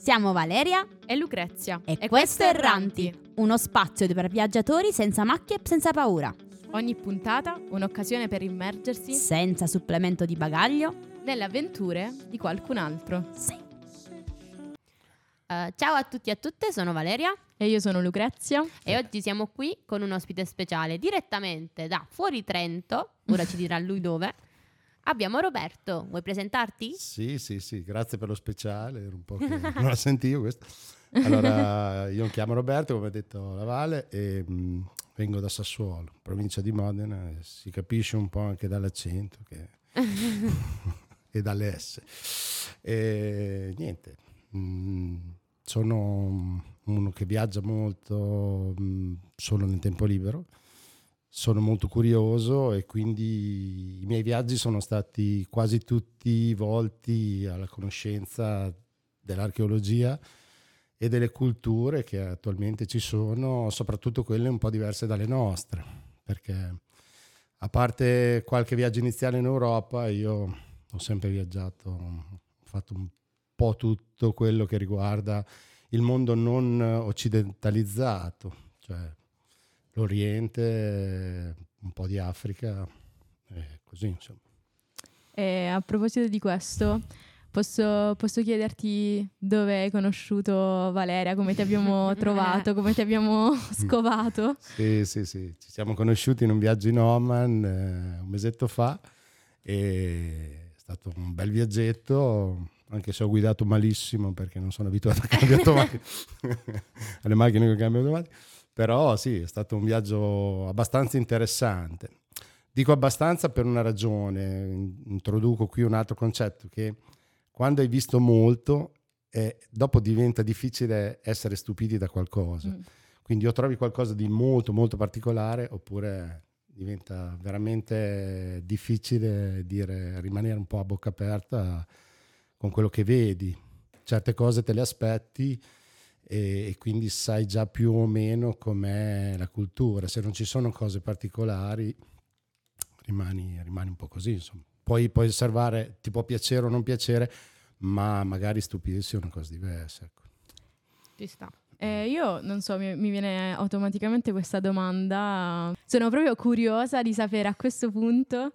Siamo Valeria e Lucrezia e questo è Erranti, uno spazio per viaggiatori senza macchie e senza paura. Ogni puntata un'occasione per immergersi senza supplemento di bagaglio nelle avventure di qualcun altro. Sì. Ciao a tutti e a tutte, sono Valeria e io sono Lucrezia e oggi siamo qui con un ospite speciale direttamente da fuori Trento, ora ci dirà lui dove. Abbiamo Roberto, vuoi presentarti? Sì, grazie per lo speciale, era un po' che non la sentivo questa. Allora, io mi chiamo Roberto, come ha detto la Vale, e vengo da Sassuolo, provincia di Modena, e si capisce un po' anche dall'accento e dalle S. E niente, sono uno che viaggia molto solo nel tempo libero. Sono molto curioso e quindi i miei viaggi sono stati quasi tutti volti alla conoscenza dell'archeologia e delle culture che attualmente ci sono, soprattutto quelle un po' diverse dalle nostre, perché a parte qualche viaggio iniziale in Europa, io ho sempre viaggiato, ho fatto un po' tutto quello che riguarda il mondo non occidentalizzato, cioè l'Oriente, un po' di Africa, così insomma. E a proposito di questo, posso chiederti dove hai conosciuto Valeria, come ti abbiamo trovato, come ti abbiamo scovato? Sì, ci siamo conosciuti in un viaggio in Oman un mesetto fa, e è stato un bel viaggetto, anche se ho guidato malissimo perché non sono abituato a cambiare automatico alle macchine che cambiano automatico. Però sì, è stato un viaggio abbastanza interessante. Dico abbastanza per una ragione, introduco qui un altro concetto, che quando hai visto molto, dopo diventa difficile essere stupiti da qualcosa. Quindi o trovi qualcosa di molto molto particolare, oppure diventa veramente difficile rimanere un po' a bocca aperta con quello che vedi. Certe cose te le aspetti, e quindi sai già più o meno com'è la cultura. Se non ci sono cose particolari rimani un po' così, insomma. Poi puoi osservare, ti può piacere o non piacere, ma magari stupirsi è una cosa diversa, ecco. Ci sta. Io non so, mi viene automaticamente questa domanda. Sono proprio curiosa di sapere a questo punto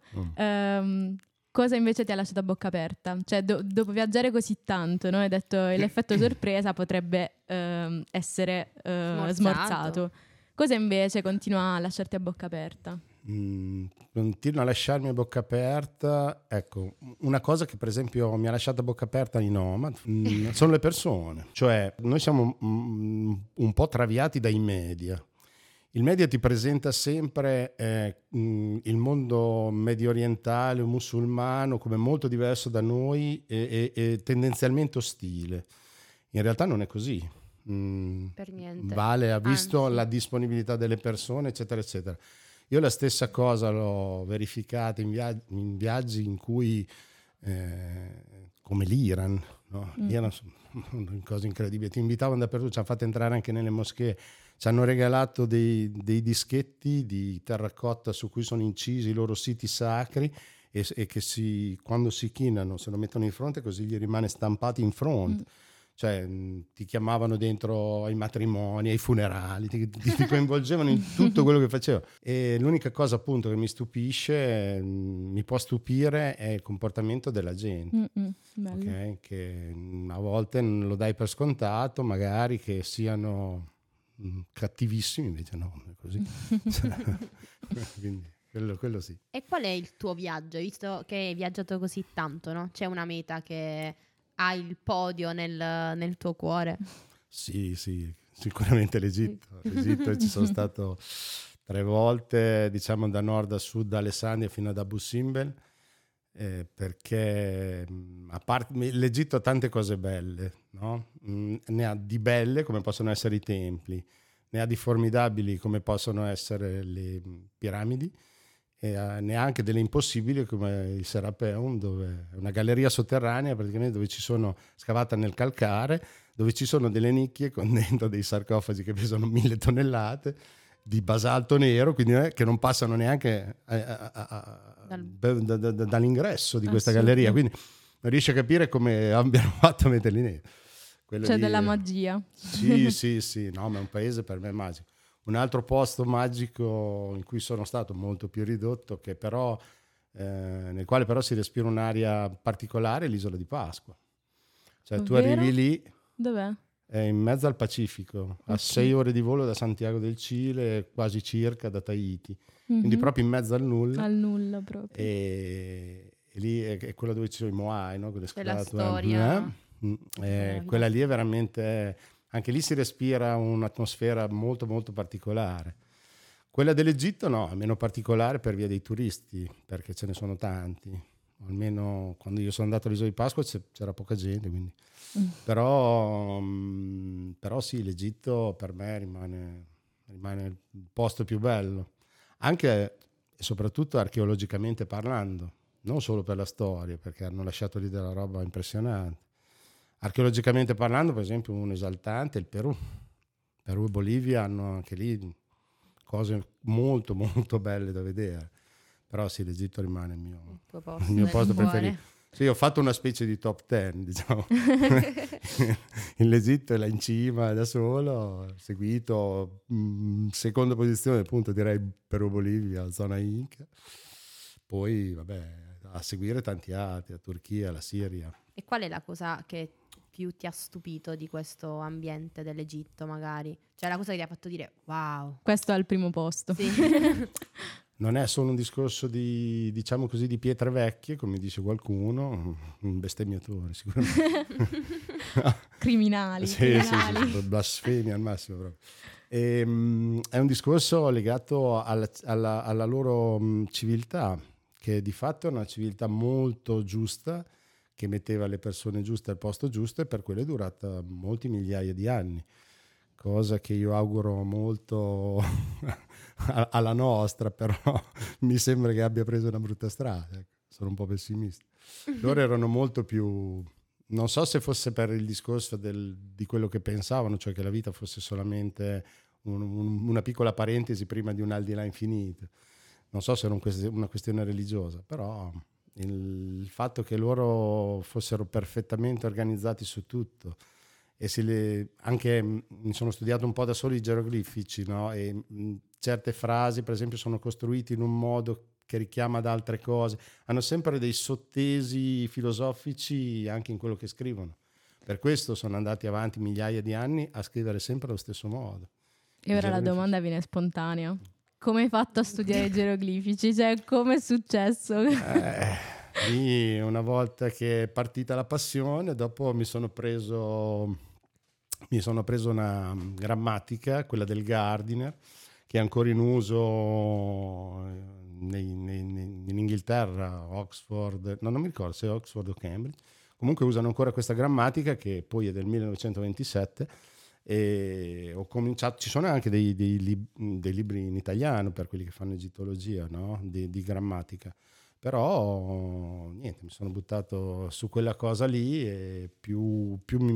cosa invece ti ha lasciato a bocca aperta? Cioè, dopo viaggiare così tanto, no? Hai detto l'effetto sorpresa potrebbe essere smorzato. Cosa invece continua a lasciarti a bocca aperta? Continua a lasciarmi a bocca aperta. Ecco, una cosa che per esempio mi ha lasciato a bocca aperta in Oman sono le persone. Cioè, noi siamo un po' traviati dai media. Il media ti presenta sempre il mondo medio orientale o musulmano come molto diverso da noi e tendenzialmente ostile. In realtà non è così. Per niente. Vale ha visto la disponibilità delle persone, eccetera, eccetera. Io la stessa cosa l'ho verificata in viaggi in cui, come l'Iran, no? L'Iran sono cose incredibili. Ti invitavano dappertutto, ci hanno fatto entrare anche nelle moschee. Ci hanno regalato dei dischetti di terracotta su cui sono incisi i loro siti sacri e che quando si chinano se lo mettono in fronte, così gli rimane stampato in fronte. Cioè ti chiamavano dentro ai matrimoni, ai funerali, ti coinvolgevano in tutto quello che facevo. E l'unica cosa appunto che mi stupisce, mi può stupire, è il comportamento della gente. Okay? Che a volte non lo dai per scontato, magari che siano cattivissimi, invece no, è così. Quindi quello sì. E qual è il tuo viaggio, visto che hai viaggiato così tanto, no? C'è una meta che ha il podio nel tuo cuore? Sì, sicuramente l'Egitto. Ci sono stato 3 volte, diciamo da nord a sud, da Alessandria fino ad Abu Simbel, perché a parte l'Egitto ha tante cose belle, no? Ne ha di belle come possono essere i templi, ne ha di formidabili come possono essere le piramidi, e ne ha anche delle impossibili come il Serapeum, dove è una galleria sotterranea praticamente, dove ci sono, scavata nel calcare, dove ci sono delle nicchie con dentro dei sarcofagi che pesano 1000 tonnellate di basalto nero, quindi che non passano neanche dall'ingresso di questa galleria, quindi non riesci a capire come abbiano fatto a metterli neri. C'è della magia. Sì, no, ma è un paese per me magico. Un altro posto magico in cui sono stato molto più ridotto, che però nel quale però si respira un'aria particolare, è l'isola di Pasqua. Cioè tu Ovvero? arrivi lì, Dov'è? è in mezzo al Pacifico, a 6 ore di volo da Santiago del Cile, quasi circa da Tahiti, quindi proprio in mezzo al nulla. Al nulla proprio. E lì è quello dove ci sono i Moai, no? Quelle È la statue, storia. quella lì è veramente, anche lì si respira un'atmosfera molto molto particolare. Quella dell'Egitto no, è meno particolare per via dei turisti, perché ce ne sono tanti. Almeno quando io sono andato all'isola di Pasqua c'era poca gente, quindi. Però sì, l'Egitto per me rimane il posto più bello, anche e soprattutto archeologicamente parlando, non solo per la storia, perché hanno lasciato lì della roba impressionante. Archeologicamente parlando, per esempio, un esaltante è il Perù. Perù e Bolivia hanno anche lì cose molto molto belle da vedere. Però sì, l'Egitto rimane il mio posto preferito. Sì, ho fatto una specie di top 10, diciamo. L'Egitto è là in cima da solo, seguito seconda posizione, appunto direi Perù-Bolivia, zona Inca. Poi, vabbè, a seguire tanti altri, la Turchia, la Siria. E qual è la cosa che più ti ha stupito di questo ambiente dell'Egitto, magari? Cioè la cosa che ti ha fatto dire wow. Questo è al primo posto. Sì. Non è solo un discorso di, diciamo così, di pietre vecchie, come dice qualcuno, un bestemmiatore sicuramente. Criminali. Sì, blasfemia al massimo proprio. È un discorso legato alla loro civiltà, che di fatto è una civiltà molto giusta, che metteva le persone giuste al posto giusto, e per quello è durata molti migliaia di anni, cosa che io auguro molto alla nostra, però mi sembra che abbia preso una brutta strada, sono un po' pessimista. Loro erano molto più, non so se fosse per il discorso di quello che pensavano, cioè che la vita fosse solamente una piccola parentesi prima di un al di là infinito. Non so se era una questione religiosa, però il fatto che loro fossero perfettamente organizzati su tutto, e anche mi sono studiato un po' da solo i geroglifici, no? E certe frasi per esempio sono costruite in un modo che richiama ad altre cose, hanno sempre dei sottesi filosofici anche in quello che scrivono, per questo sono andati avanti migliaia di anni a scrivere sempre allo stesso modo. E ora la domanda viene spontanea: come hai fatto a studiare i geroglifici? Cioè, come è successo? Lì, una volta che è partita la passione, dopo mi sono preso una grammatica, quella del Gardiner, che è ancora in uso in Inghilterra, Oxford, no, non mi ricordo se è Oxford o Cambridge, comunque usano ancora questa grammatica, che poi è del 1927, e ho cominciato, ci sono anche dei libri in italiano per quelli che fanno egittologia, no? di grammatica. Però niente, mi sono buttato su quella cosa lì, e più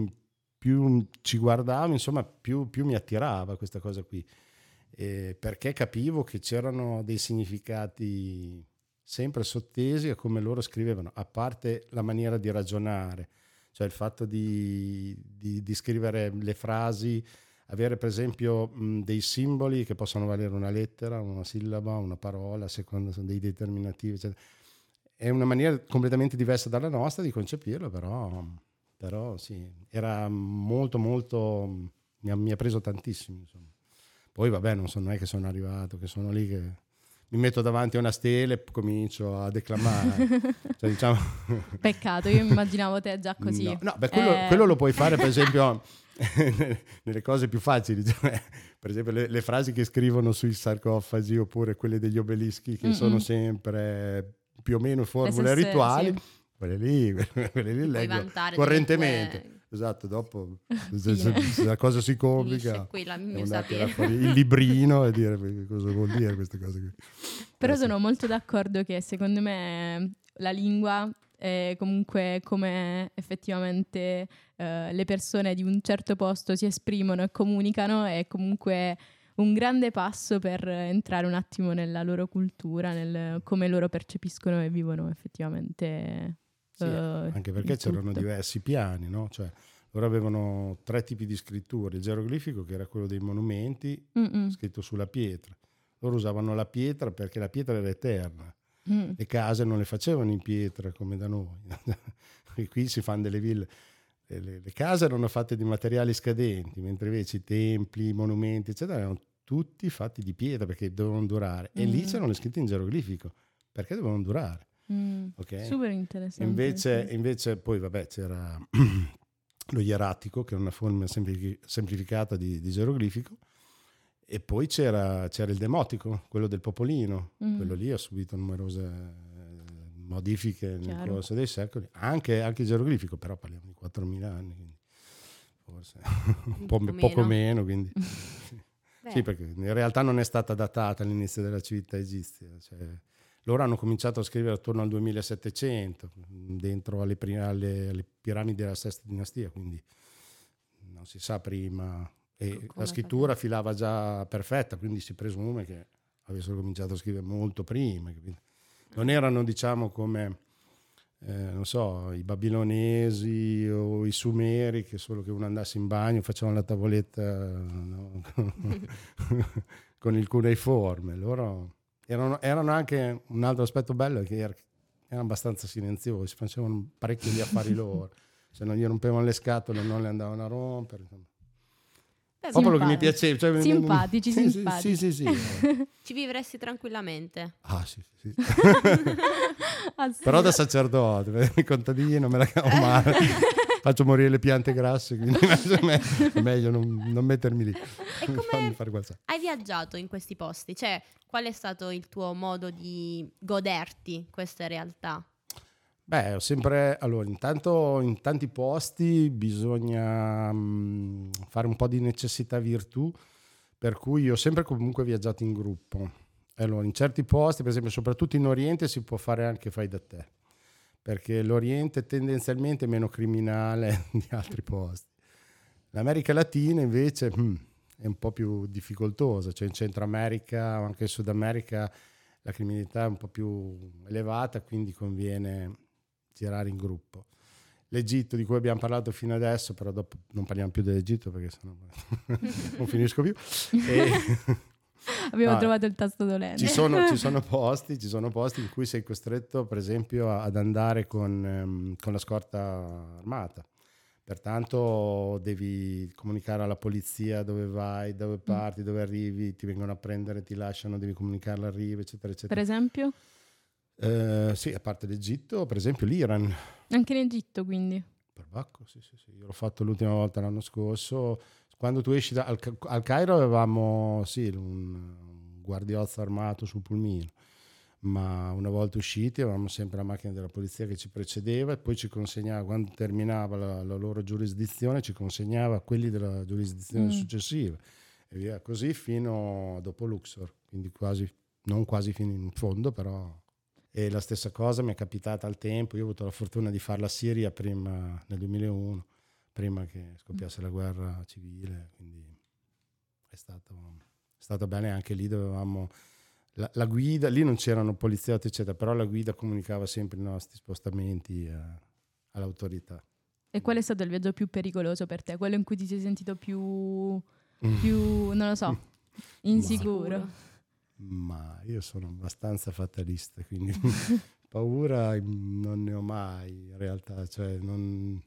ci guardavo, insomma, più mi attirava questa cosa qui, perché capivo che c'erano dei significati sempre sottesi a come loro scrivevano, a parte la maniera di ragionare, cioè il fatto di scrivere le frasi, avere per esempio dei simboli che possono valere una lettera, una sillaba, una parola, a seconda, sono dei determinativi, eccetera. È una maniera completamente diversa dalla nostra di concepirlo, però sì, era molto molto, mi ha preso tantissimo, insomma. Poi vabbè, non è che sono arrivato, che sono lì che mi metto davanti a una stele e comincio a declamare. Cioè, diciamo... Peccato, io immaginavo te già così. No, quello lo puoi fare per esempio nelle cose più facili, cioè, per esempio le frasi che scrivono sui sarcofagi, oppure quelle degli obelischi, che sono sempre più o meno formule rituali, sì. quelle lì leggo correntemente. Esatto, dopo se la cosa si complica, andare fuori il librino e dire cosa vuol dire queste cose qui. Però sono molto d'accordo che secondo me la lingua è comunque come effettivamente le persone di un certo posto si esprimono e comunicano, è comunque un grande passo per entrare un attimo nella loro cultura, nel come loro percepiscono e vivono effettivamente. Sì, anche perché c'erano diversi piani, no? Cioè, Loro avevano 3 tipi di scritture: il geroglifico, che era quello dei monumenti, scritto sulla pietra. Loro usavano la pietra perché la pietra era eterna. Le case non le facevano in pietra come da noi. E qui si fanno delle ville. Le case erano fatte di materiali scadenti, mentre invece i templi, i monumenti, eccetera, erano tutti fatti di pietra perché dovevano durare. E lì c'erano le scritte in geroglifico perché dovevano durare. Okay? Super interessante. Invece poi vabbè c'era lo ieratico, che è una forma semplificata di geroglifico, e poi c'era il demotico, quello del popolino. Quello lì ha subito numerose modifiche nel corso dei secoli, anche il geroglifico, però parliamo di 4.000 anni, quindi forse poco meno, quindi sì, perché in realtà non è stata datata all'inizio della civiltà egizia, cioè, loro hanno cominciato a scrivere attorno al 2700 dentro alle piramidi della sesta dinastia, quindi non si sa prima, e la scrittura filava già perfetta, quindi si presume che avessero cominciato a scrivere molto prima, quindi non erano, diciamo, come non so, i babilonesi o i sumeri, che solo che uno andasse in bagno facevano la tavoletta, no? con il cuneiforme. Loro erano anche, un altro aspetto bello è che erano abbastanza silenziosi, facevano parecchio gli affari loro, se non gli rompevano le scatole non le andavano a rompere, insomma. Popolo che mi piaceva, cioè, simpatici. Sì. Ci vivresti tranquillamente. Ah, sì. Però da sacerdote, il contadino me la cavo male, faccio morire le piante grasse, quindi è meglio non mettermi lì. E come hai viaggiato in questi posti? Cioè, qual è stato il tuo modo di goderti queste realtà? Beh, ho sempre, allora, intanto in tanti posti bisogna fare un po' di necessità virtù, per cui ho sempre comunque viaggiato in gruppo. Allora, in certi posti, per esempio, soprattutto in Oriente, si può fare anche fai da te, perché l'Oriente tendenzialmente è meno criminale di altri posti. L'America Latina invece è un po' più difficoltosa, cioè in Centro America o anche in Sud America la criminalità è un po' più elevata, quindi conviene girare in gruppo. L'Egitto, di cui abbiamo parlato fino adesso, però dopo non parliamo più dell'Egitto perché sennò non finisco più. Abbiamo trovato il tasto dolente. Ci sono posti in cui sei costretto, per esempio, ad andare con la scorta armata. Pertanto devi comunicare alla polizia dove vai, dove parti, dove arrivi, ti vengono a prendere, ti lasciano, devi comunicare l'arrivo, eccetera, eccetera. Per esempio? Sì, a parte l'Egitto, per esempio l'Iran. Anche in Egitto, quindi? Perbacco, sì. Io l'ho fatto l'ultima volta l'anno scorso. Quando tu esci al Cairo avevamo un guardiozzo armato sul pulmino, ma una volta usciti avevamo sempre la macchina della polizia che ci precedeva e poi ci consegnava, quando terminava la loro giurisdizione, ci consegnava quelli della giurisdizione successiva e via così fino a dopo Luxor, quindi non quasi fino in fondo, però. E la stessa cosa mi è capitata al tempo. Io ho avuto la fortuna di fare la Siria prima, nel 2001, prima che scoppiasse la guerra civile, quindi è stato bene. Anche lì dovevamo la guida, lì non c'erano poliziotti eccetera, però la guida comunicava sempre i nostri spostamenti all'autorità. E qual è stato il viaggio più pericoloso per te? Quello in cui ti sei sentito più non lo so, insicuro? Ma io sono abbastanza fatalista, quindi paura non ne ho mai in realtà, cioè non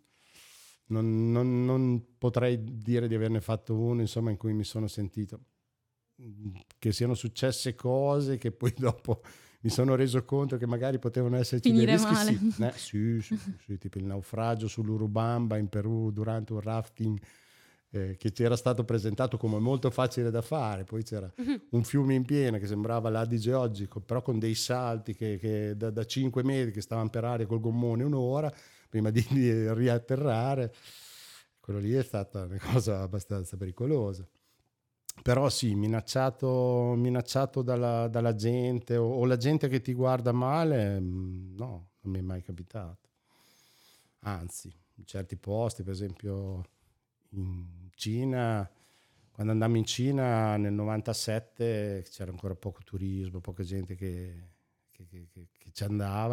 potrei dire di averne fatto uno, insomma, in cui mi sono sentito che siano successe cose che poi dopo mi sono reso conto che magari potevano esserci finire dei rischi. male. Sì, tipo il naufragio sull'Urubamba in Perù durante un rafting che ci era stato presentato come molto facile da fare, poi c'era un fiume in piena che sembrava l'Adige oggi, però con dei salti che da 5 metri che stavano per aria col gommone un'ora prima di riatterrare. Quello lì è stata una cosa abbastanza pericolosa, però sì, minacciato dalla gente o la gente che ti guarda male, no, non mi è mai capitato, anzi in certi posti, per esempio in Cina, quando andammo in Cina nel 97 c'era ancora poco turismo, poca gente che ci andava,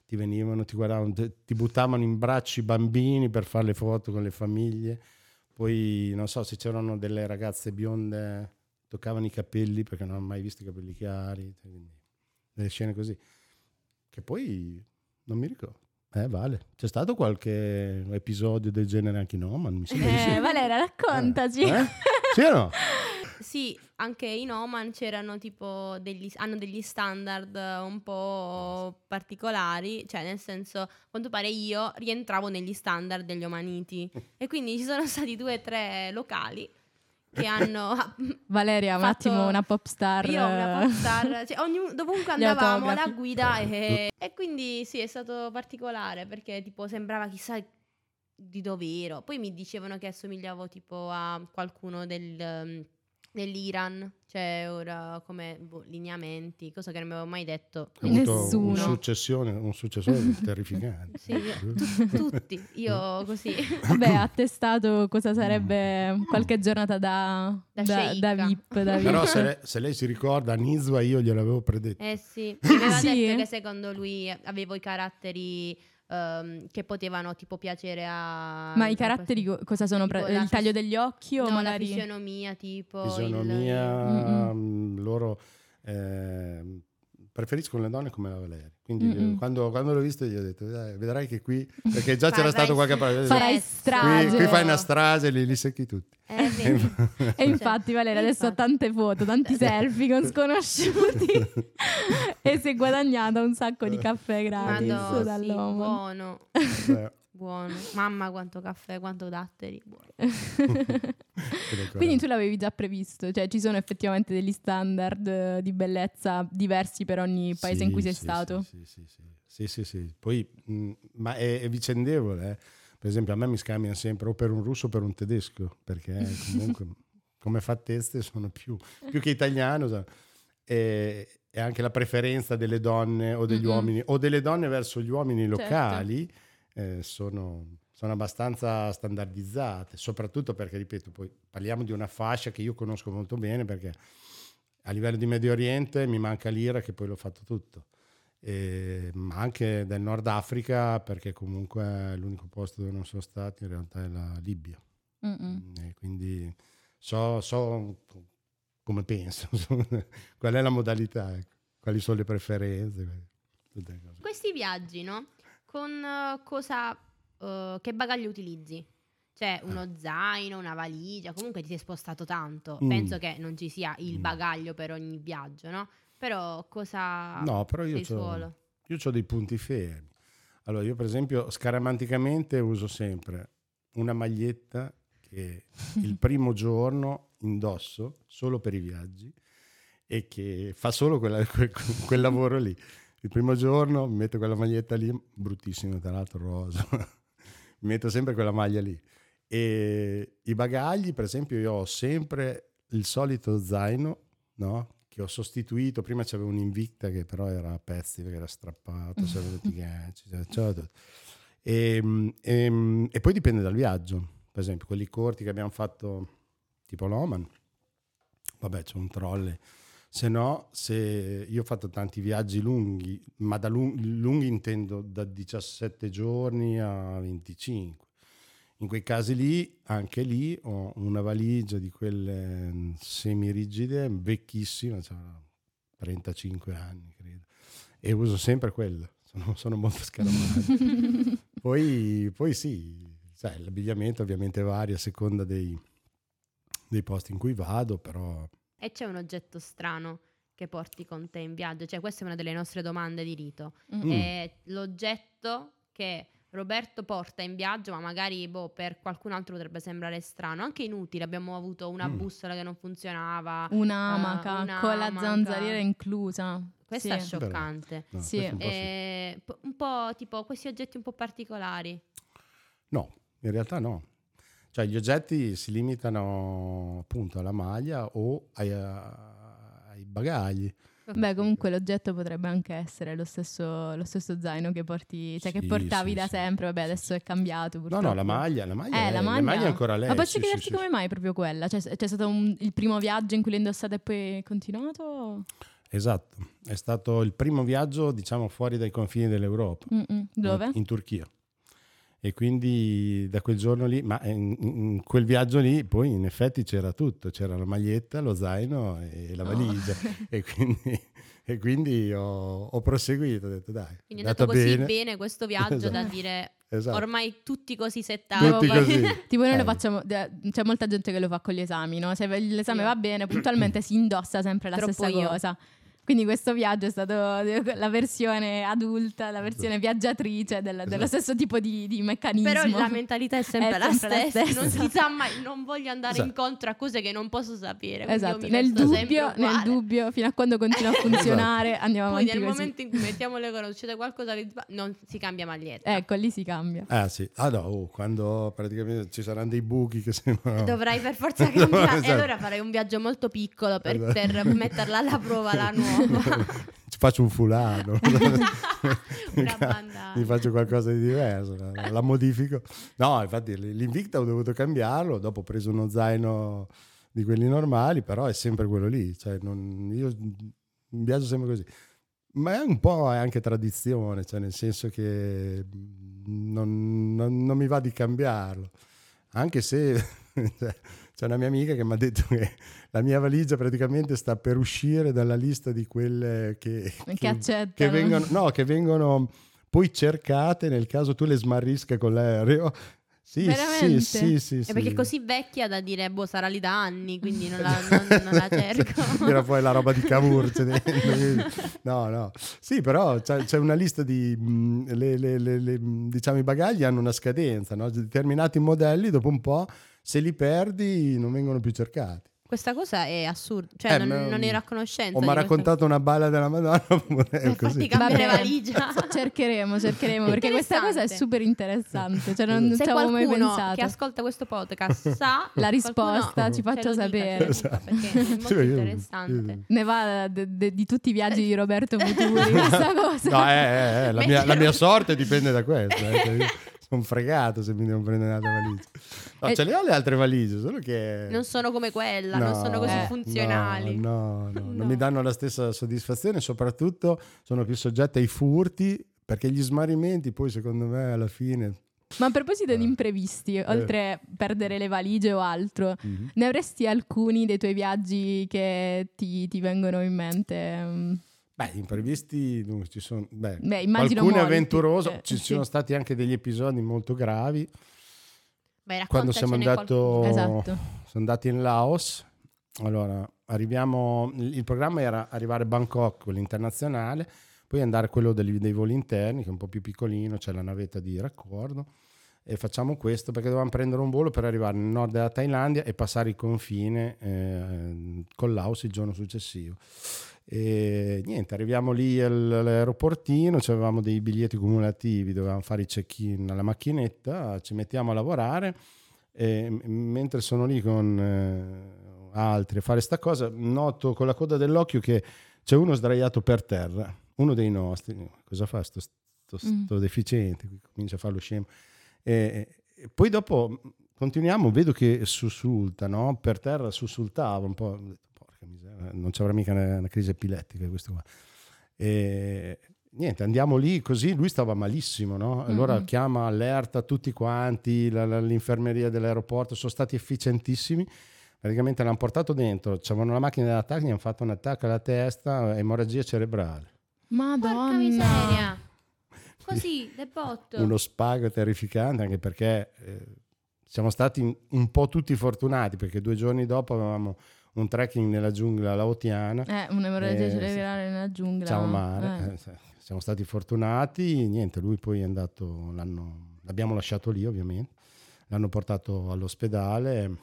ti venivano, ti guardavano, ti buttavano in braccio i bambini per fare le foto con le famiglie. Poi non so se c'erano delle ragazze bionde, toccavano i capelli perché non hanno mai visto i capelli chiari, quindi delle scene così. Che poi non mi ricordo. Vale. C'è stato qualche episodio del genere anche in Oman? Mi sembra di sì. Valeria, raccontaci. Sì o no? Sì, anche in Oman c'erano tipo hanno degli standard un po' particolari, cioè nel senso, a quanto pare io rientravo negli standard degli omaniti e quindi ci sono stati 2 o 3 locali che hanno Valeria, un attimo, una pop star. Io una pop star, cioè, dovunque Gli andavamo autografi. la guida e quindi sì, è stato particolare perché tipo sembrava chissà di dove ero. Poi mi dicevano che assomigliavo tipo a qualcuno dell'Iran, cioè ora come lineamenti, cosa che non mi avevo mai detto. Ha avuto Nessuno. un successore terrificante. Sì, tutti, io così. Vabbè, ha testato cosa sarebbe qualche giornata da sceicca. VIP. Però se lei si ricorda, a Nizwa io gliel'avevo predetto. Sì, mi aveva Sì? detto che secondo lui avevo i caratteri che potevano tipo piacere a... Ma i caratteri cosa sono? Tipo Il taglio degli occhi o no, magari... la fisionomia tipo... Fisionomia, loro preferiscono le donne come la Valeria. Quindi quando l'ho visto gli ho detto, vedrai che qui, perché già c'era stato qualche parola. Farai strage. Qui fai una strage, li secchi tutti. E infatti Valeria adesso ha tante foto, tanti selfie con sconosciuti e si è guadagnata un sacco di caffè gratis Madonna, dall'uomo. sì, buono. Mamma quanto caffè, quanto datteri, buono. Quindi tu l'avevi già previsto, cioè ci sono effettivamente degli standard di bellezza diversi per ogni paese in cui sei stato. Sì. Poi ma è vicendevole, Per esempio a me mi scambiano sempre o per un russo o per un tedesco, perché comunque come fattezze sono più che italiano, e anche la preferenza delle donne o degli uomini o delle donne verso gli uomini locali sono abbastanza standardizzate, soprattutto perché, ripeto, poi parliamo di una fascia che io conosco molto bene, perché a livello di Medio Oriente mi manca l'Ira, che poi l'ho fatto tutto, ma anche del Nord Africa, perché comunque l'unico posto dove non sono stato in realtà è la Libia. E quindi so come penso, qual è la modalità, quali sono le preferenze, tutte le cose. Questi viaggi, no? Con che bagaglio utilizzi? Cioè uno zaino, una valigia, comunque ti sei spostato tanto. Penso che non ci sia il bagaglio per ogni viaggio, no? Però cosa... No, però io ho dei punti fermi. Allora, io per esempio scaramanticamente uso sempre una maglietta che il primo giorno indosso solo per i viaggi e che fa solo quel lavoro lì. Il primo giorno mi metto quella maglietta lì, bruttissima tra l'altro, rosa, mi metto sempre quella maglia lì. E i bagagli, per esempio, io ho sempre il solito zaino, no? Che ho sostituito. Prima c'avevo un Invicta che però era a pezzi perché era strappato, c'erano tutti i ganci, e poi dipende dal viaggio. Per esempio quelli corti che abbiamo fatto tipo l'Oman, vabbè, c'è un trolley. Se no, se io ho fatto tanti viaggi lunghi, ma da lunghi intendo da 17 giorni a 25. In quei casi lì, anche lì, ho una valigia di quelle semirigide, vecchissima, cioè 35 anni, credo. E uso sempre quella, sono molto scaramato. Poi sì, sai, l'abbigliamento ovviamente varia a seconda dei posti in cui vado, però... E c'è un oggetto strano che porti con te in viaggio? Cioè, questa è una delle nostre domande di rito. È l'oggetto che Roberto porta in viaggio, ma magari per qualcun altro potrebbe sembrare strano, anche inutile. Abbiamo avuto una bussola che non funzionava, un'amaca con la zanzariera inclusa. Questa è scioccante. No, sì. Un po' tipo questi oggetti un po' particolari. No, in realtà no. Cioè gli oggetti si limitano appunto alla maglia o ai bagagli. Beh, comunque l'oggetto potrebbe anche essere lo stesso zaino che porti, cioè che portavi da sempre. Vabbè, adesso è cambiato purtroppo. No, la maglia è ancora lei. Ma posso chiederti come mai proprio quella? Cioè, c'è stato il primo viaggio in cui l'hai indossata e poi è continuato? Esatto, è stato il primo viaggio, diciamo, fuori dai confini dell'Europa. Dove? In Turchia. E quindi da quel giorno lì, ma in quel viaggio lì poi in effetti c'era tutto, c'era la maglietta, lo zaino e la valigia. E quindi ho proseguito, ho detto dai. Quindi è andato così bene questo viaggio Esatto. da dire Esatto. ormai tutti così settati. Tutti così. Tipo noi lo facciamo, c'è molta gente che lo fa con gli esami, no? Se l'esame va bene, puntualmente si indossa sempre la Troppo stessa io. cosa. Quindi questo viaggio è stato la versione adulta, la versione viaggiatrice dello stesso tipo di meccanismo. Però la mentalità è sempre, la sempre stessa. la stessa. Non si sa mai, non voglio andare Esatto. incontro a cose che non posso sapere. quindi Esatto, io mi nel vesto sempre dubbio, uguale. fino a quando continua a funzionare andiamo Poi avanti nel così. momento in cui mettiamo le cose, succede qualcosa che non si cambia maglietta. Ecco, lì si cambia. Ah sì, no, quando praticamente ci saranno dei buchi che sembrano... Dovrai per forza cambiare. Esatto. E allora farei un viaggio molto piccolo per metterla alla prova la nuova. Ci faccio un fulano. Una bandana. Mi faccio qualcosa di diverso, la modifico. No, infatti l'Invicta ho dovuto cambiarlo, dopo ho preso uno zaino di quelli normali, però è sempre quello lì, cioè io viaggio sempre così. Ma è un po' anche tradizione, cioè nel senso che non mi va di cambiarlo, anche se c'è una mia amica che mi ha detto che la mia valigia praticamente sta per uscire dalla lista di quelle che accettano. che vengono poi cercate nel caso tu le smarrisca con l'aereo. Sì, veramente? Sì. È perché è così vecchia da dire, sarà lì da anni, quindi non la cerco. Era poi la roba di Cavour. No. Sì, però c'è una lista di... diciamo, i bagagli hanno una scadenza, no? Determinati modelli, dopo un po', se li perdi, non vengono più cercati. Questa cosa è assurda, cioè non ero a conoscenza. O mi ha raccontato una balla della Madonna, per farti cambiare valigia. cercheremo perché questa cosa è super interessante, cioè non se ci avevo mai qualcuno pensato. che ascolta questo podcast sa la risposta, ci faccia ce lo dica, sapere, perché è molto interessante. Ne va di tutti i viaggi di Roberto Futuri questa cosa. No, la mia sorte dipende da questo. Sono fregato se mi devo prendere un'altra valigia. No, ce le ho le altre valigie, solo che non sono come quella, non sono così funzionali. No, non mi danno la stessa soddisfazione, soprattutto sono più soggette ai furti, perché gli smarrimenti poi secondo me alla fine... Ma a proposito di imprevisti, oltre a perdere le valigie o altro, ne avresti alcuni dei tuoi viaggi che ti vengono in mente? Beh, imprevisti ci sono, immagino alcuni molti. avventurosi, ci sì. sono stati anche degli episodi molto gravi. Beh, quando siamo andati in Laos, allora il programma era arrivare a Bangkok, quello internazionale, poi andare a quello dei voli interni, che è un po' più piccolino, c'è la navetta di raccordo, e facciamo questo perché dovevamo prendere un volo per arrivare nel nord della Thailandia e passare il confine col Laos il giorno successivo. E niente, arriviamo lì all'aeroportino, avevamo dei biglietti cumulativi, dovevamo fare i check-in alla macchinetta, ci mettiamo a lavorare e mentre sono lì con altri a fare sta cosa, noto con la coda dell'occhio che c'è uno sdraiato per terra, uno dei nostri. Cosa fa sto deficiente? Comincia a fare lo scemo e poi dopo continuiamo, vedo che sussulta, no? Per terra sussultava un po'. Non ci avrà mica una crisi epilettica questo qua. E niente, andiamo lì così, lui stava malissimo, no? Allora chiama, allerta tutti quanti, l'infermeria dell'aeroporto, sono stati efficientissimi, praticamente l'hanno portato dentro, c'avevano la macchina d'attacco, gli hanno fatto un attacco alla testa, emorragia cerebrale. Madonna! Porca miseria! Così, de botto. Uno spago terrificante, anche perché siamo stati un po' tutti fortunati, perché 2 giorni dopo avevamo un trekking nella giungla laotiana. Un'emorragia cerebrale nella giungla. Ciao mare. Siamo stati fortunati, niente, lui poi è andato, l'abbiamo lasciato lì ovviamente, l'hanno portato all'ospedale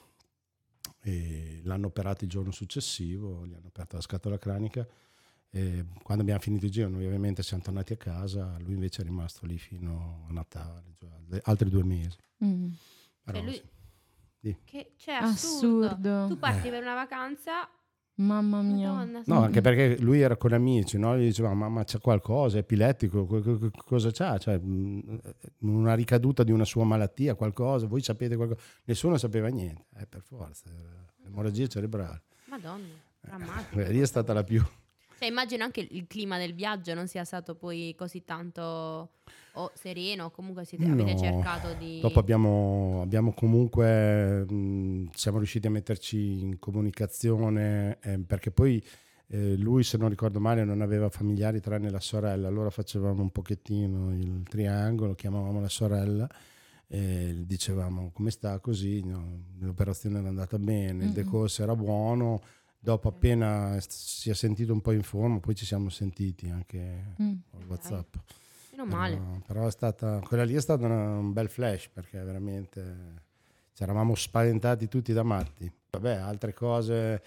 e l'hanno operato il giorno successivo, gli hanno aperto la scatola cranica e quando abbiamo finito il giro noi ovviamente siamo tornati a casa, lui invece è rimasto lì fino a Natale, cioè altri 2 mesi. Però, lui... sì. Che c'è assurdo. Tu parti per una vacanza, mamma mia. Madonna, no, anche perché lui era con amici, no? Gli diceva ma c'è qualcosa, è epilettico, cosa c'ha? Cioè, una ricaduta di una sua malattia, qualcosa, voi sapete qualcosa? Nessuno sapeva niente, per forza, l'emorragia cerebrale. Madonna, drammatico. Lì è stata la più Cioè, immagino anche il clima del viaggio non sia stato poi così tanto sereno, comunque avete cercato di... Dopo abbiamo comunque, siamo riusciti a metterci in comunicazione, perché poi lui, se non ricordo male, non aveva familiari tranne la sorella, allora facevamo un pochettino il triangolo, chiamavamo la sorella e dicevamo come sta, così, no? L'operazione era andata bene, il decorso era buono. Dopo appena si è sentito un po' in forma, poi ci siamo sentiti anche al WhatsApp. Meno male. Però quella lì è stata un bel flash, perché veramente ci eravamo spaventati tutti da matti. Vabbè, altre cose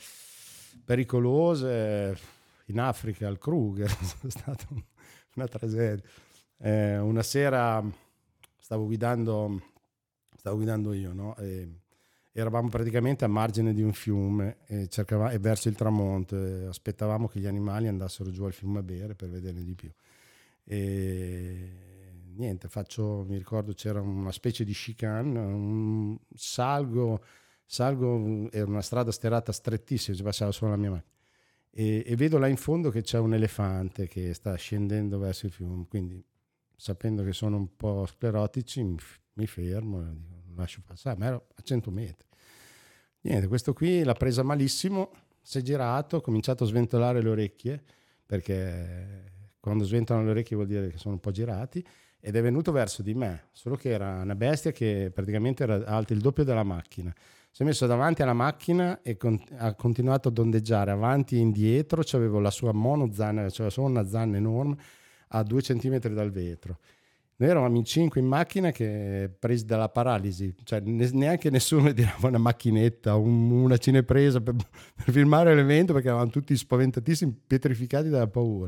pericolose in Africa, al Kruger, è stata una tragedia. Una sera stavo guidando io, no? Eravamo praticamente a margine di un fiume e verso il tramonto, e aspettavamo che gli animali andassero giù al fiume a bere per vederne di più. E niente, mi ricordo c'era una specie di chicane, salgo, era una strada sterrata strettissima, ci passava solo la mia macchina, e vedo là in fondo che c'è un elefante che sta scendendo verso il fiume, quindi sapendo che sono un po' sclerotici mi fermo e dico, lascio passare, ma ero a 100 metri. Niente, questo qui l'ha presa malissimo, si è girato, ha cominciato a sventolare le orecchie, perché quando sventolano le orecchie vuol dire che sono un po' girati, ed è venuto verso di me, solo che era una bestia che praticamente era alta il doppio della macchina. Si è messo davanti alla macchina e ha continuato ad ondeggiare avanti e indietro, c'avevo la sua monozanna, cioè solo una zanna enorme a 2 centimetri dal vetro. Noi eravamo in 5 in macchina, che presi dalla paralisi, cioè neanche nessuno tirava una macchinetta, una cinepresa per filmare l'evento, perché eravamo tutti spaventatissimi, pietrificati dalla paura.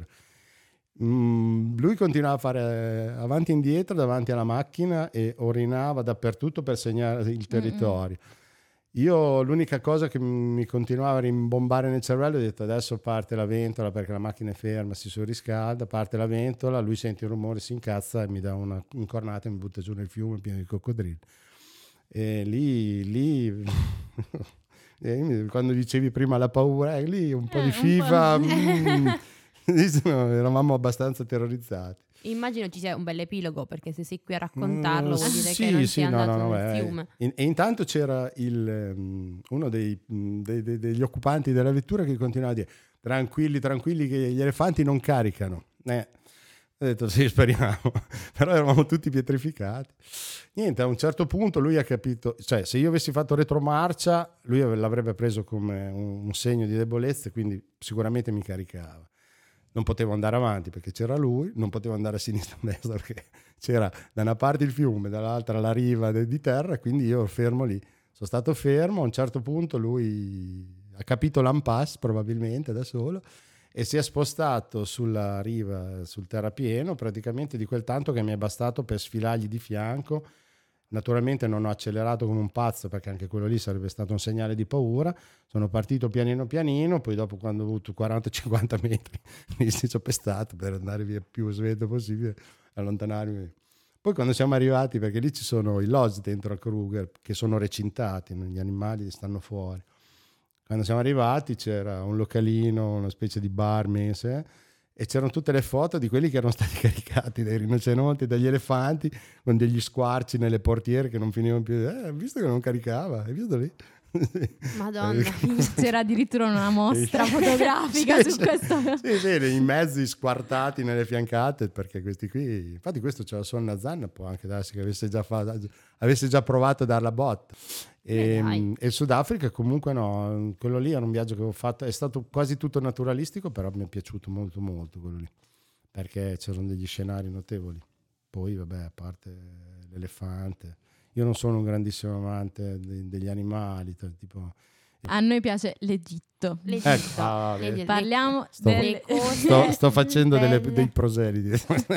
Lui continuava a fare avanti e indietro davanti alla macchina e orinava dappertutto per segnare il territorio. Io l'unica cosa che mi continuava a rimbombare nel cervello, ho detto adesso parte la ventola, perché la macchina è ferma, si surriscalda, parte la ventola, lui sente un rumore, si incazza e mi dà una incornata e mi butta giù nel fiume pieno di coccodrilli. E lì quando dicevi prima la paura, lì un po' di FIFA, eravamo abbastanza terrorizzati. Immagino ci sia un bel epilogo, perché se sei qui a raccontarlo vuol dire che non sei andato nel fiume. E intanto c'era uno degli occupanti della vettura che continuava a dire tranquilli che gli elefanti non caricano. Ho detto sì, speriamo. Però eravamo tutti pietrificati. Niente, a un certo punto lui ha capito, cioè se io avessi fatto retromarcia lui l'avrebbe preso come un segno di debolezza, quindi sicuramente mi caricava. Non potevo andare avanti perché c'era lui, non potevo andare a sinistra o a destra perché c'era da una parte il fiume, dall'altra la riva di terra, quindi io fermo lì. Sono stato fermo, a un certo punto lui ha capito l'impasse probabilmente da solo e si è spostato sulla riva, sul terrapieno, praticamente di quel tanto che mi è bastato per sfilargli di fianco. Naturalmente non ho accelerato come un pazzo, perché anche quello lì sarebbe stato un segnale di paura. Sono partito pianino, poi dopo, quando ho avuto 40-50 metri, mi sono pestato per andare via più sveglio possibile, allontanarmi. Poi quando siamo arrivati, perché lì ci sono i lodge dentro al Kruger che sono recintati, gli animali stanno fuori. Quando siamo arrivati c'era un localino, una specie di bar mense, e c'erano tutte le foto di quelli che erano stati caricati dai rinoceronti, dagli elefanti, con degli squarci nelle portiere che non finivano più. Visto che non caricava, hai visto lì? Madonna. C'era addirittura una mostra fotografica su questo. Sì, i mezzi squartati nelle fiancate, perché questi qui, infatti questo c'era solo una zanna, può anche darsi che avesse già provato a dar la botta. E il Sudafrica comunque no, quello lì era un viaggio che ho fatto, è stato quasi tutto naturalistico, però mi è piaciuto molto molto quello lì, perché c'erano degli scenari notevoli. Poi vabbè, a parte l'elefante, io non sono un grandissimo amante degli animali, tipo... A noi piace l'Egitto. Parliamo delle cose. Sto facendo dei proseliti.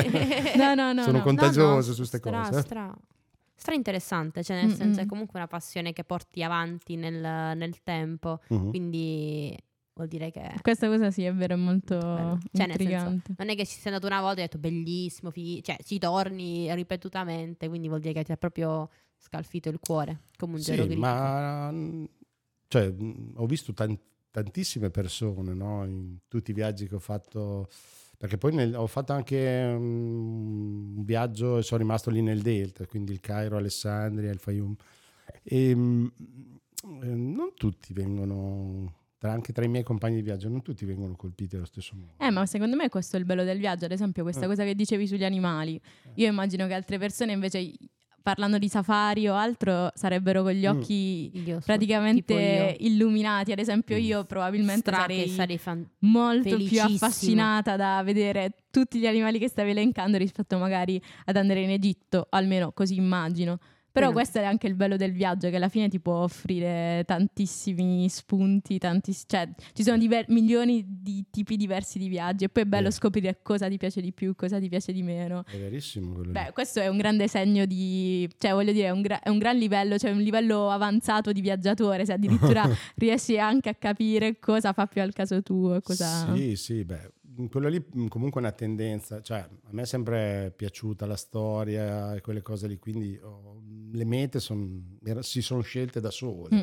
No. Sono contagioso su queste cose. Stra interessante, cioè nel senso è comunque una passione che porti avanti nel tempo, quindi vuol dire che... Questa cosa sì, è vero, è molto cioè, intrigante. nel senso, non è che ci sei andato una volta e hai detto bellissimo, cioè ci torni ripetutamente, quindi vuol dire che ti ha proprio scalfito il cuore come un geroglifico. Ma cioè, ho visto tantissime persone, no? In tutti i viaggi che ho fatto, perché poi ho fatto anche un viaggio e sono rimasto lì nel Delta, quindi il Cairo, Alessandria, il Fayum, e non tutti vengono, anche tra i miei compagni di viaggio, non tutti vengono colpiti allo stesso modo. Ma secondo me questo è il bello del viaggio, ad esempio questa cosa che dicevi sugli animali. Io immagino che altre persone invece, parlando di safari o altro, sarebbero con gli occhi praticamente illuminati. Ad esempio io probabilmente sarei molto più affascinata da vedere tutti gli animali che stavi elencando rispetto magari ad andare in Egitto, almeno così immagino. Però questo è anche il bello del viaggio, che alla fine ti può offrire tantissimi spunti, cioè ci sono milioni di tipi diversi di viaggi, e poi è bello scoprire cosa ti piace di più, cosa ti piace di meno. È verissimo quello. Beh, questo è un grande segno cioè voglio dire, è un gran livello, cioè un livello avanzato di viaggiatore, se addirittura riesci anche a capire cosa fa più al caso tuo. Sì, beh. Quello lì comunque è una tendenza, cioè a me è sempre piaciuta la storia e quelle cose lì, quindi le mete si sono scelte da sole,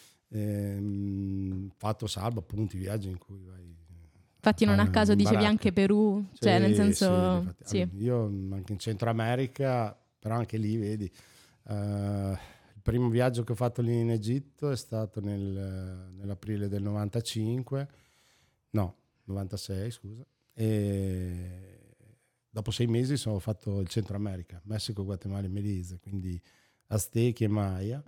fatto salvo appunto i viaggi in cui vai. Infatti non a caso dicevi anche Perù, cioè nel senso sì. Allora, io anche in Centro America, però anche lì vedi, il primo viaggio che ho fatto lì in Egitto è stato nell'aprile del 96, scusa, e dopo 6 mesi ho fatto il Centro America, Messico, Guatemala e Belize, quindi Aztechi e Maya.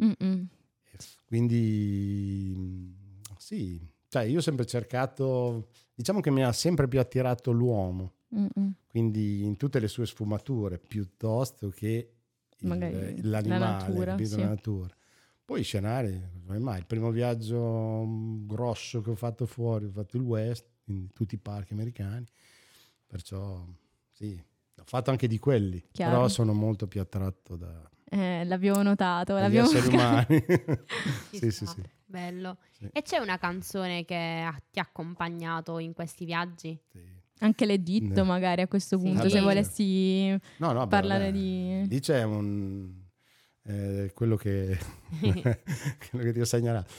Quindi sì, cioè io ho sempre cercato, diciamo che mi ha sempre più attirato l'uomo, quindi in tutte le sue sfumature, piuttosto che l'animale, la natura. Poi scenari, il primo viaggio grosso che ho fatto fuori, ho fatto il West, quindi tutti i parchi americani, perciò sì, ho fatto anche di quelli. Chiaro. Però sono molto più attratto l'abbiamo notato, dagli esseri umani. sì. Bello. Sì. E c'è una canzone che ti ha accompagnato in questi viaggi? Sì. Anche l'Egitto magari a questo punto, se volessi parlare di... Lì c'è quello che ti ho segnalato.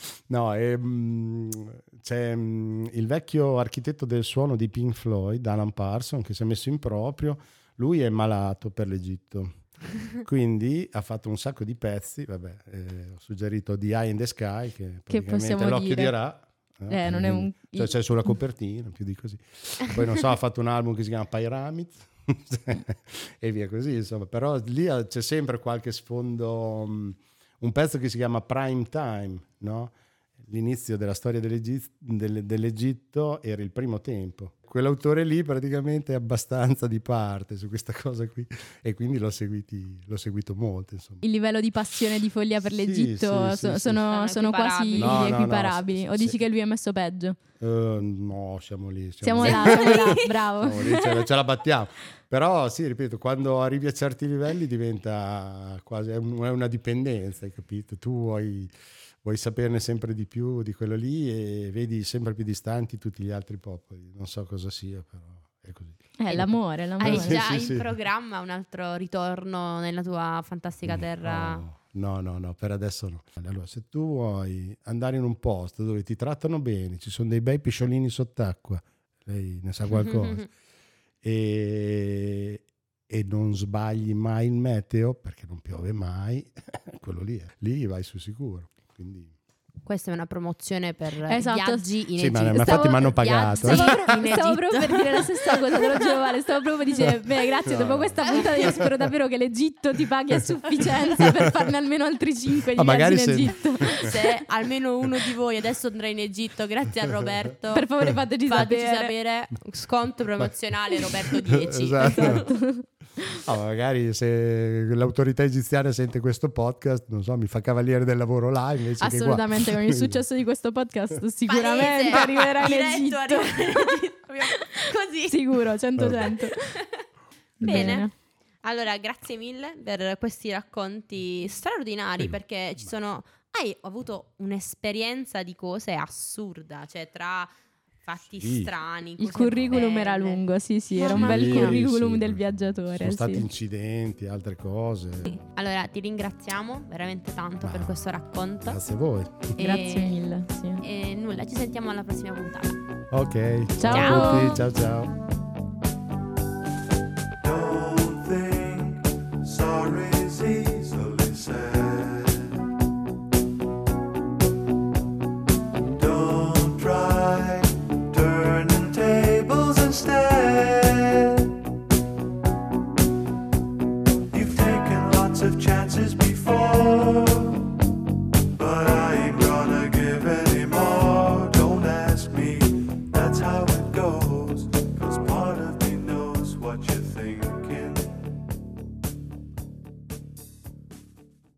C'è il vecchio architetto del suono di Pink Floyd, Alan Parsons, che si è messo in proprio. Lui è malato per l'Egitto, quindi ha fatto un sacco di pezzi. Ho suggerito The Eye in the Sky, che praticamente l'occhio di Ra. Non è un... cioè c'è sulla copertina, più di così. Poi ha fatto un album che si chiama Pyramid e via così, insomma. Però lì c'è sempre qualche sfondo, un pezzo che si chiama Prime Time, no? L'inizio della storia dell'Egitto era il primo tempo. Quell'autore lì praticamente è abbastanza di parte su questa cosa qui, e quindi l'ho seguito molto, insomma. Il livello di passione e di follia per l'Egitto sono quasi equiparabili. O dici che lui è messo peggio? No, siamo lì. Siamo là, bravo. Siamo lì, ce la battiamo. Però sì, ripeto, quando arrivi a certi livelli diventa quasi una dipendenza, hai capito? Tu vuoi saperne sempre di più di quello lì e vedi sempre più distanti tutti gli altri popoli. Non so cosa sia, però è così. L'amore. Hai già in programma un altro ritorno nella tua fantastica terra? No, per adesso no. Allora, se tu vuoi andare in un posto dove ti trattano bene, ci sono dei bei pisciolini sott'acqua, lei ne sa qualcosa, e non sbagli mai il meteo, perché non piove mai, quello lì vai sul sicuro. Quindi questa è una promozione per viaggi in Egitto. Ma infatti mi hanno pagato. Stavo proprio per dire la stessa cosa, te lo giuro, Vale. Stavo proprio per dire, bene, grazie, dopo questa puntata io spero davvero che l'Egitto ti paghi a sufficienza per farne almeno altri 5 di viaggi in Egitto. Se almeno uno di voi adesso andrà in Egitto, grazie a Roberto, per favore fateci sapere. Sconto promozionale Roberto 10. Esatto. Magari se l'autorità egiziana sente questo podcast, non so, mi fa cavaliere del lavoro là invece. Assolutamente, con il successo di questo podcast sicuramente arriverà in Egitto. Così. Sicuro, 100%. Bene. Allora, grazie mille per questi racconti straordinari, perché hai avuto un'esperienza di cose assurda, cioè tra fatti Sì. strani. Il cose curriculum era belle. lungo, sì, era un Mamma bel mia. curriculum Sì, del sì. viaggiatore. Sono stati sì. incidenti, altre cose. Allora ti ringraziamo veramente tanto per questo racconto. Grazie a voi. E- Grazie mille. Sì. E nulla, ci sentiamo alla prossima puntata. Ok, Ciao. ciao a tutti, ciao ciao.